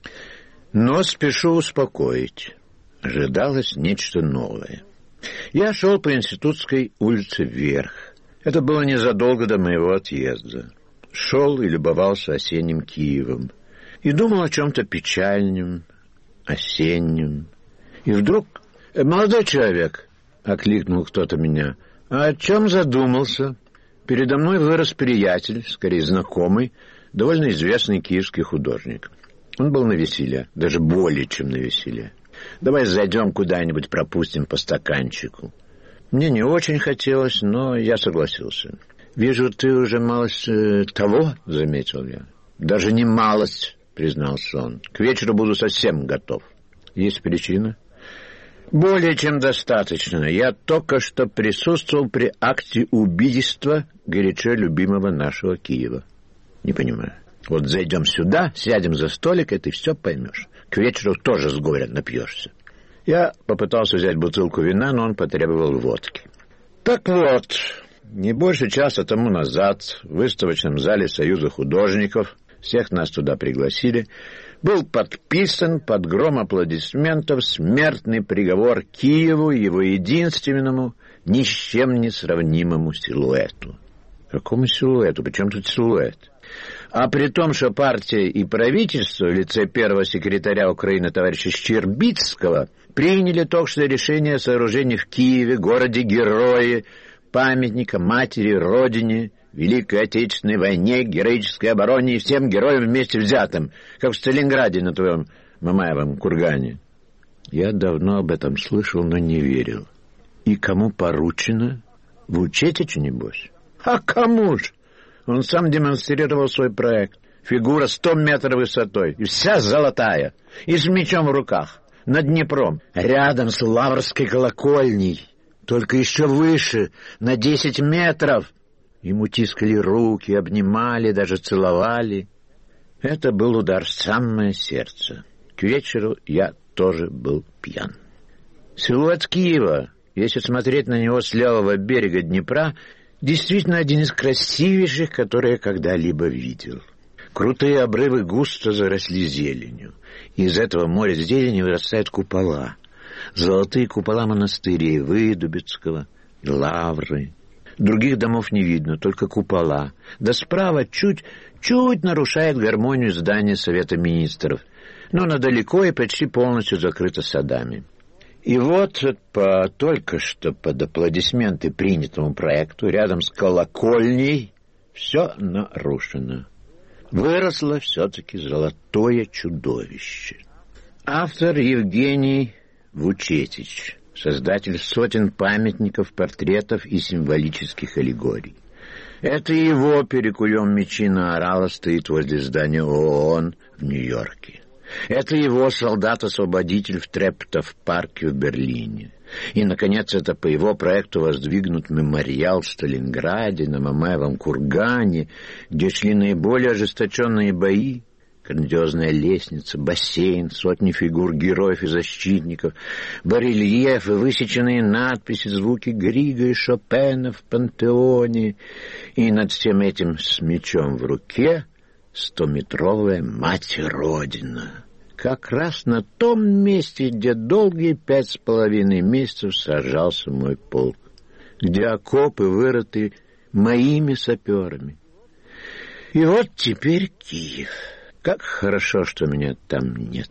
Но спешу успокоить. Ожидалось нечто новое. Я шел по Институтской улице вверх. Это было незадолго до моего отъезда. Шел и любовался осенним Киевом. И думал о чем-то печальном, осеннем. И вдруг... «Молодой человек!» — окликнул кто-то меня. «А о чем задумался?» Передо мной вырос приятель, скорее знакомый, довольно известный киевский художник. Он был на веселе, даже более чем на веселе. «Давай зайдем куда-нибудь, пропустим по стаканчику». Мне не очень хотелось, но я согласился. «Вижу, ты уже малость э, того», — заметил я. «Даже не малость», — признался он. «К вечеру буду совсем готов». Есть причина? Более чем достаточно. Я только что присутствовал при акте убийства горячо любимого нашего Киева. Не понимаю. Вот зайдем сюда, сядем за столик, и ты все поймешь. К вечеру тоже с горя напьешься. Я попытался взять бутылку вина, но он потребовал водки. Так вот, не больше часа тому назад в выставочном зале Союза художников, всех нас туда пригласили, был подписан под гром аплодисментов смертный приговор Киеву, его единственному, ни с чем не сравнимому силуэту. Какому силуэту? Причем тут силуэт? А при том, что партия и правительство в лице первого секретаря Украины товарища Щербицкого приняли только что решение о сооружении в Киеве, городе-герое, памятника матери, родине, Великой Отечественной войне, героической обороне и всем героям вместе взятым, как в Сталинграде на твоем Мамаевом кургане. Я давно об этом слышал, но не верил. И кому поручено? Вучетичу, небось? А кому ж? Он сам демонстрировал свой проект. Фигура сто метров высотой, и вся золотая, и с мечом в руках, над Днепром, рядом с Лаврской колокольней, только еще выше, на десять метров. Ему тискали руки, обнимали, даже целовали. Это был удар в самое сердце. К вечеру я тоже был пьян. Силуэт Киева, если смотреть на него с левого берега Днепра, действительно один из красивейших, которые я когда-либо видел. Крутые обрывы густо заросли зеленью. Из этого моря зелени вырастают купола. Золотые купола монастырей Выдубицкого, Лавры. Других домов не видно, только купола. Да справа чуть-чуть нарушает гармонию здание Совета Министров, но оно далеко и почти полностью закрыто садами. И вот по только что под аплодисменты принятому проекту рядом с колокольней все нарушено. Выросло все-таки золотое чудовище. Автор Евгений Вучетич, создатель сотен памятников, портретов и символических аллегорий. Это его перекуем мечи на орала стоит возле здания ООН в Нью-Йорке. Это его солдат-освободитель в Трептов-парке в Берлине. И, наконец, это по его проекту воздвигнут мемориал в Сталинграде, на Мамаевом кургане, где шли наиболее ожесточенные бои. Грандиозная лестница, бассейн, сотни фигур героев и защитников, барельефы, высеченные надписи, звуки Грига и Шопена в пантеоне. И над всем этим с мечом в руке стометровая Мать-Родина. Как раз на том месте, где долгие пять с половиной месяцев сражался мой полк, где окопы вырыты моими саперами. И вот теперь Киев. Как хорошо, что меня там нет.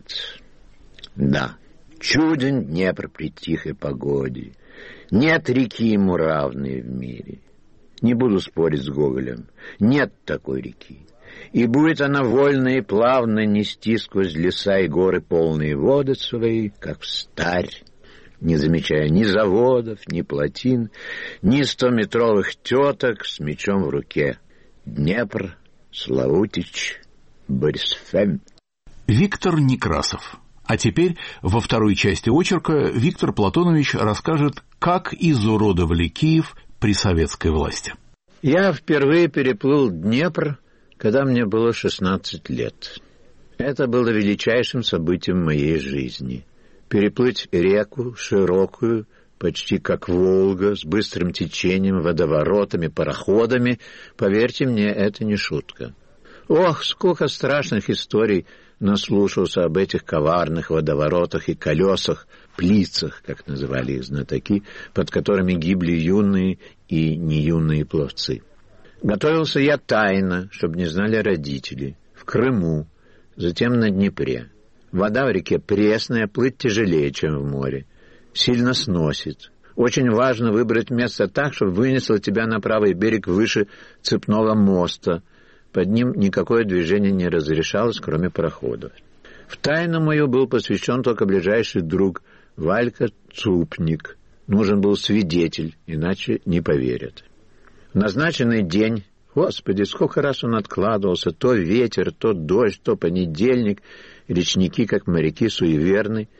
Да, чуден Днепр при тихой погоде. Нет реки ему равной в мире. Не буду спорить с Гоголем. Нет такой реки. И будет она вольно и плавно нести сквозь леса и горы полные воды свои, как встарь, не замечая ни заводов, ни плотин, ни стометровых теток с мечом в руке. Днепр, Славутич, Борисфем. Виктор Некрасов. А теперь во второй части очерка Виктор Платонович расскажет, как изуродовали Киев при советской власти. Я впервые переплыл Днепр, когда мне было шестнадцать лет. Это было величайшим событием моей жизни. Переплыть реку широкую, почти как Волга, с быстрым течением, водоворотами, пароходами, поверьте мне, это не шутка. Ох, сколько страшных историй наслушался об этих коварных водоворотах и колесах, плицах, как называли их знатоки, под которыми гибли юные и неюные пловцы. Готовился я тайно, чтобы не знали родители, в Крыму, затем на Днепре. Вода в реке пресная, плыть тяжелее, чем в море. Сильно сносит. Очень важно выбрать место так, чтобы вынесло тебя на правый берег выше цепного моста. Под ним никакое движение не разрешалось, кроме пароходов. В тайну мою был посвящен только ближайший друг Валька Цупник. Нужен был свидетель, иначе не поверят. В назначенный день, Господи, сколько раз он откладывался, то ветер, то дождь, то понедельник, речники, как моряки, суеверны,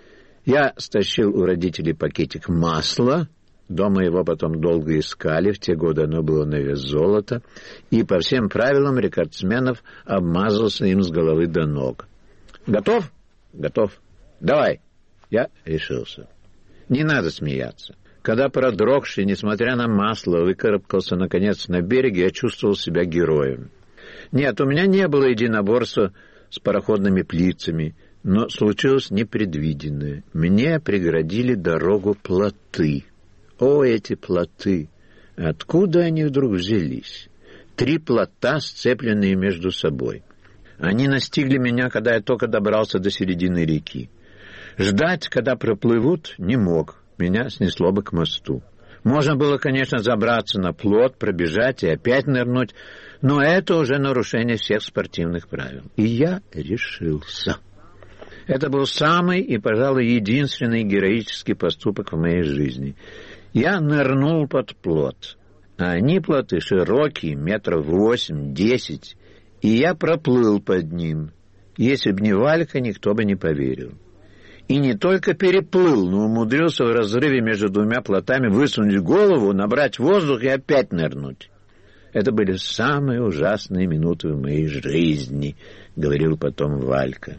Я стащил у родителей пакетик масла. Дома его потом долго искали, в те годы оно было на вес золота, и по всем правилам рекордсменов обмазался им с головы до ног. «Готов?» «Готов. Давай!» Я решился. Не надо смеяться. Когда продрогший, несмотря на масло, выкарабкался, наконец, на берег, я чувствовал себя героем. Нет, у меня не было единоборства с пароходными плицами, но случилось непредвиденное. Мне преградили дорогу плоты. О, эти плоты! Откуда они вдруг взялись? Три плота, сцепленные между собой. Они настигли меня, когда я только добрался до середины реки. Ждать, когда проплывут, не мог. Меня снесло бы к мосту. Можно было, конечно, забраться на плот, пробежать и опять нырнуть, но это уже нарушение всех спортивных правил. И я решился. Это был самый и, пожалуй, единственный героический поступок в моей жизни. Я нырнул под плот. А они, плоты, широкие, метров восемь-десять, и я проплыл под ним. Если б не Валька, никто бы не поверил. И не только переплыл, но умудрился в разрыве между двумя плотами высунуть голову, набрать воздух и опять нырнуть. Это были самые ужасные минуты в моей жизни, — говорил потом Валька.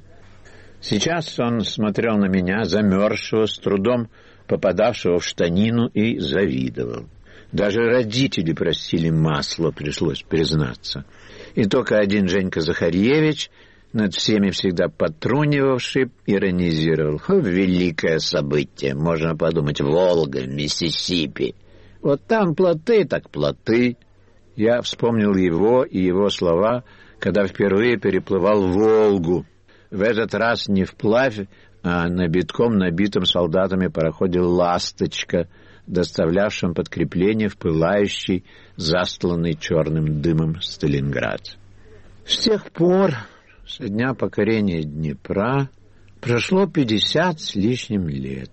Сейчас он смотрел на меня, замерзшего, с трудом попадавшего в штанину, и завидовал. Даже родители просили масла, пришлось признаться. И только один Женька Захарьевич, над всеми всегда подтрунивавший, иронизировал. Великое событие, можно подумать, Волга, Миссисипи. Вот там плоты, так плоты. Я вспомнил его и его слова, когда впервые переплывал Волгу. В этот раз не вплавь, а на битком набитом солдатами пароходе «Ласточка», доставлявшем подкрепление в пылающий, застланный черным дымом Сталинград. С тех пор, со дня покорения Днепра, прошло пятьдесят с лишним лет.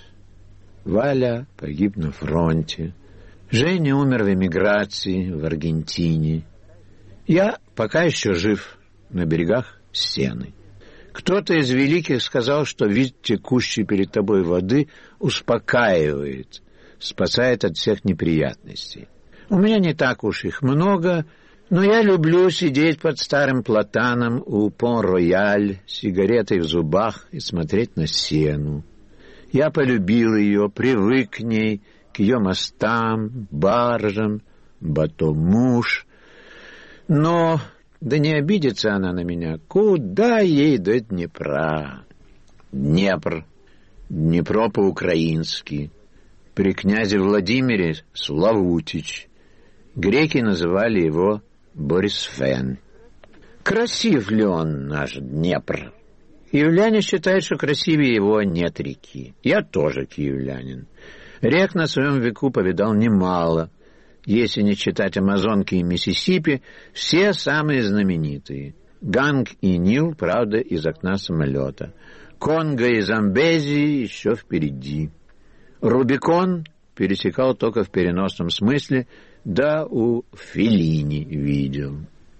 Валя погиб на фронте. Женя умер в эмиграции в Аргентине. Я пока еще жив на берегах Сены. Кто-то из великих сказал, что вид текущей перед тобой воды успокаивает, спасает от всех неприятностей. У меня не так уж их много, но я люблю сидеть под старым платаном у Пон-Рояль с сигаретой в зубах и смотреть на Сену. Я полюбил ее, привык к ней, к ее мостам, баржам, батон-муж. Но да не обидится она на меня. Куда ей до Днепра? Днепр. Днепро по-украински. При князе Владимире Славутич. Греки называли его Борисфен. Красив ли он, наш Днепр? Киевляне считают, что красивее его нет реки. Я тоже киевлянин. Рек на своем веку повидал немало. Если не считать Амазонки и Миссисипи, все самые знаменитые. Ганг и Нил, правда, из окна самолета. Конго и Замбези еще впереди. Рубикон пересекал только в переносном смысле, да у Феллини видел.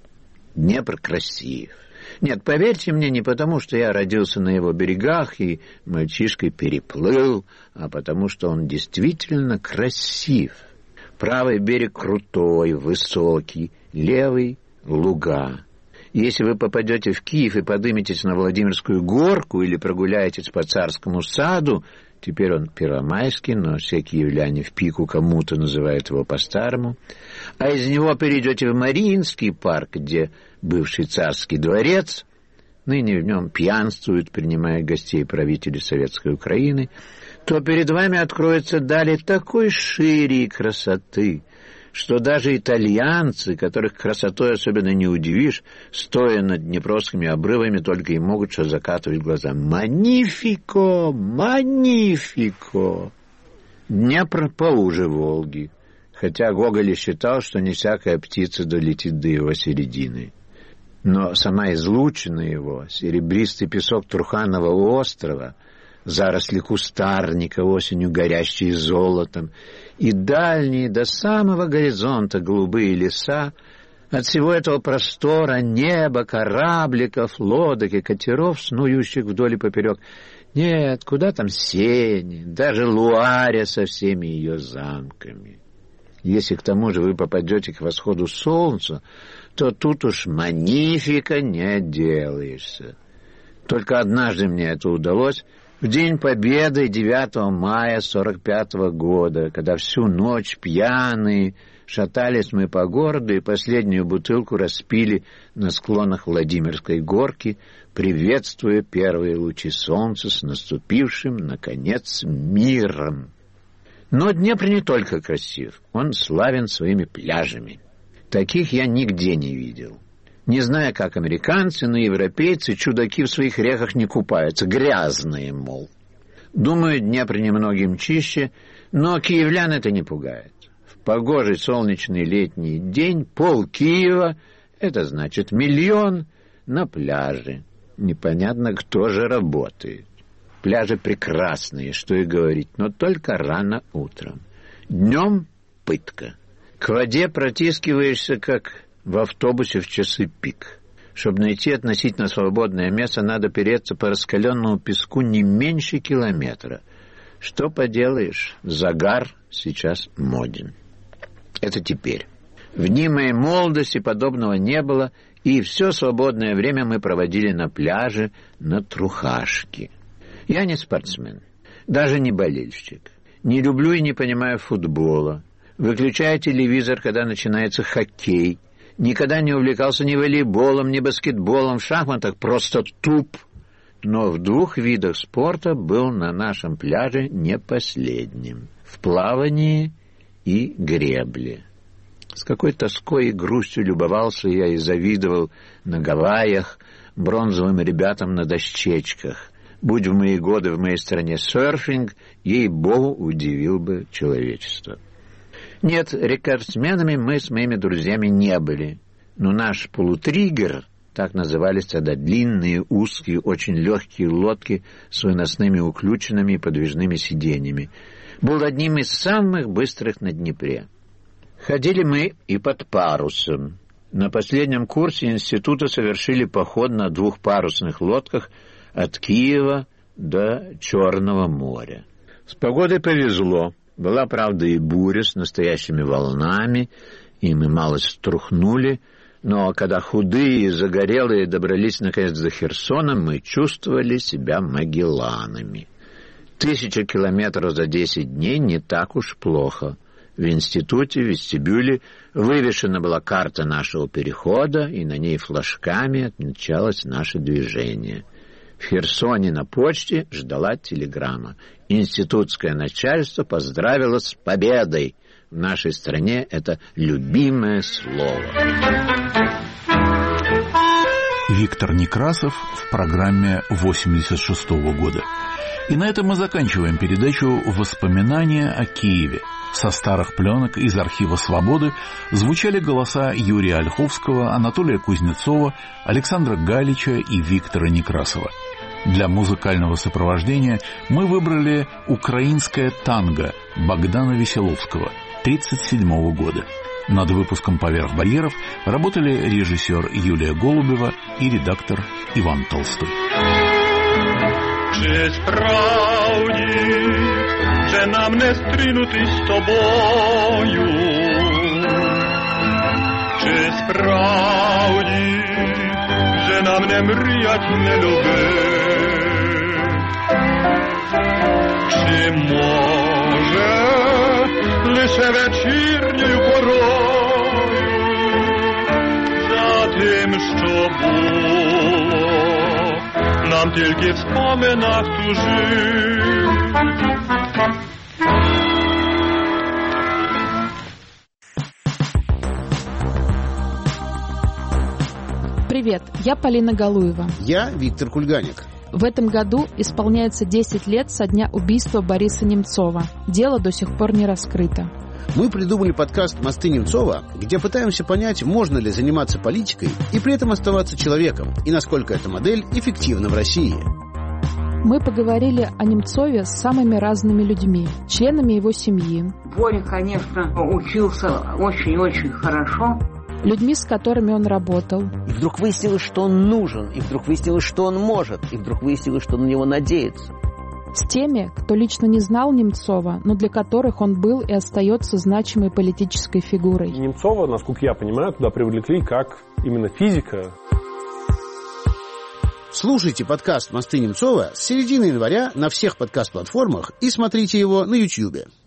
Днепр красив. Нет, поверьте мне, не потому, что я родился на его берегах и мальчишкой переплыл, а потому, что он действительно красив. Правый берег крутой, высокий, левый — луга. Если вы попадете в Киев и подыметесь на Владимирскую горку или прогуляетесь по Царскому саду, теперь он Первомайский, но все киевляне в пику кому-то называют его по-старому, а из него перейдете в Мариинский парк, где бывший царский дворец, ныне в нем пьянствуют, принимая гостей правители Советской Украины, то перед вами откроется далее такой шире и красоты, что даже итальянцы, которых красотой особенно не удивишь, стоя над днепровскими обрывами, только и могут что закатывать глаза. «Манифико! Манифико!» Днепр поуже Волги, хотя Гоголь считал, что не всякая птица долетит до его середины. Но сама излучина его, серебристый песок Труханова острова, заросли кустарника, осенью горящие золотом, и дальние до самого горизонта голубые леса, от всего этого простора, неба, корабликов, лодок и катеров, снующих вдоль и поперек, Нет, куда там Сени, даже Луаря со всеми ее замками. Если к тому же вы попадете к восходу солнца, то тут уж магнифика не отделаешься. Только однажды мне это удалось в день Победы девятого мая сорок пятого года, когда всю ночь пьяные шатались мы по городу и последнюю бутылку распили на склонах Владимирской горки, приветствуя первые лучи солнца с наступившим, наконец, миром. Но Днепр не только красив, он славен своими пляжами. Таких я нигде не видел. Не знаю, как американцы, но европейцы чудаки в своих реках не купаются, грязные, мол. Думаю, Днепр немногим чище, но киевлян это не пугает. В погожий солнечный летний день пол Киева, это значит миллион, на пляже. Непонятно, кто же работает. Пляжи прекрасные, что и говорить, но только рано утром. Днем пытка. К воде протискиваешься, как в автобусе в часы пик. Чтобы найти относительно свободное место, надо переться по раскаленному песку не меньше километра. Что поделаешь, загар сейчас моден. Это теперь. В дни моей молодости подобного не было, и все свободное время мы проводили на пляже на Трухашке. Я не спортсмен, даже не болельщик. Не люблю и не понимаю футбола. Выключаю телевизор, когда начинается хоккей. Никогда не увлекался ни волейболом, ни баскетболом, в шахматах просто туп. Но в двух видах спорта был на нашем пляже не последним. В плавании и гребле. С какой тоской и грустью любовался я и завидовал на Гавайях бронзовым ребятам на дощечках. Будь в мои годы в моей стране серфинг, ей-богу, удивил бы человечество. Нет, рекордсменами мы с моими друзьями не были. Но наш полутриггер, так назывались тогда длинные, узкие, очень легкие лодки с выносными уключенными и подвижными сиденьями, был одним из самых быстрых на Днепре. Ходили мы и под парусом. На последнем курсе института совершили поход на двухпарусных лодках от Киева до Черного моря. С погодой повезло. Была, правда, и буря с настоящими волнами, и мы малость струхнули, но когда худые и загорелые добрались наконец до Херсона, мы чувствовали себя Магелланами. Тысяча километров за десять дней не так уж плохо. В институте, в вестибюле вывешена была карта нашего перехода, и на ней флажками отмечалось наше движение. В Херсоне на почте ждала телеграмма. Институтское начальство поздравило с победой. В нашей стране это любимое слово. Виктор Некрасов в программе восемьдесят шестого года. И на этом мы заканчиваем передачу «Воспоминания о Киеве». Со старых пленок из архива «Свободы» звучали голоса Юрия Ольховского, Анатолия Кузнецова, Александра Галича и Виктора Некрасова. Для музыкального сопровождения мы выбрали «Украинское танго» Богдана Веселовского тридцать седьмого года. Над выпуском «Поверх барьеров» работали режиссер Юлия Голубева и редактор Иван Толстой. Чи справді, же нам не стрінути з тобою? Чи справді, же нам не мріять, не любить? Чи може лише вечірньою порою за тим, що було, нам тільки в споминах тужить? Привет, я Полина Галуева. Я Виктор Кульганик. В этом году исполняется десять лет со дня убийства Бориса Немцова. Дело до сих пор не раскрыто. Мы придумали подкаст «Мосты Немцова», где пытаемся понять, можно ли заниматься политикой и при этом оставаться человеком, и насколько эта модель эффективна в России. Мы поговорили о Немцове с самыми разными людьми, членами его семьи. Боря, конечно, учился очень-очень хорошо. людьми, с которыми он работал. И вдруг выяснилось, что он нужен, и вдруг выяснилось, что он может, и вдруг выяснилось, что на него надеется. С теми, кто лично не знал Немцова, но для которых он был и остается значимой политической фигурой. Немцова, насколько я понимаю, туда привлекли как именно физика. Слушайте подкаст «Мосты Немцова» с середины января на всех подкаст-платформах и смотрите его на Ютьюбе.